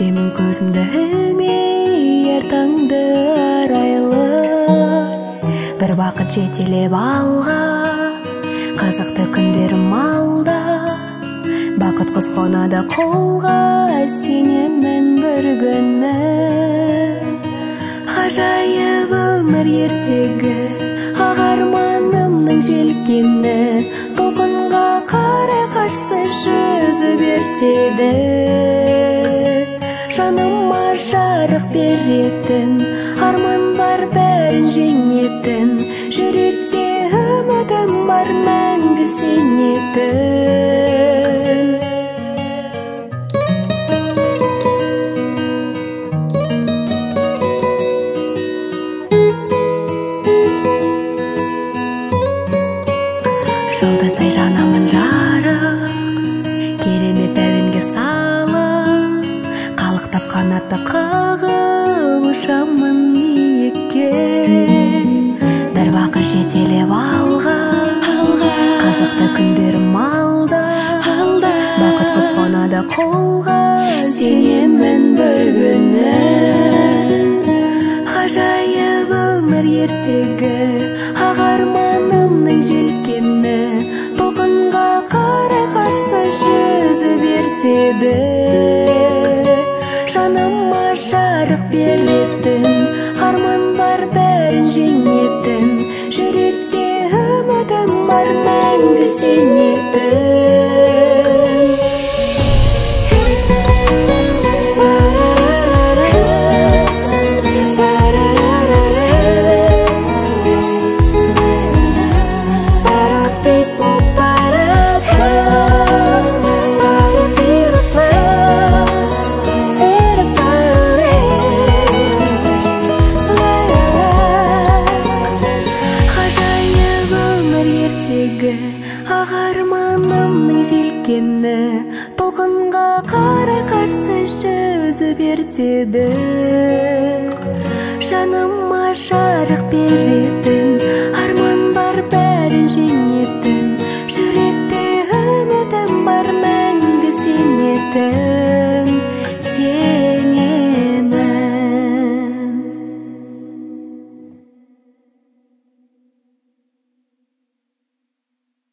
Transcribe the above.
күтемін көзімді ілмей әр таңды арайлы, бір бақыт жетелеп алға, қызықты күндерім алда. Бақыт құс қонады қолға, сенемін бір күні. Ғажайып өмір ертегі, ақ арманымның желкені, толқынға қарай қарсы жүзіп ертеді. Жаныма жарық беретін, арман бар бәрін жеңетін, жүректе үмітім бар мәңгі сенетін. Жұлдыздай жанамын жарық, керемет әуенге салып, қалықтап қанатты қағып ұшамын биікке. Бір бақыт жетелеп алға, қызықты күндерім алда. Бақыт құс қонады қолға, сенемін бір күні. Ғажайып өмір ертегі, ақ арманымның желкені, толқынға қарай қарсы жүзіп ертеді. Жаныма жарық беретін, арман бар бәрін жеңетін, жүректе үмітім бар мәңгі сенетін. Ақ арманымның желкені, толқынға қарай қарсы жүзіп ертеді. Жаныма жарық беретін, арман бар бәрін жеңетін,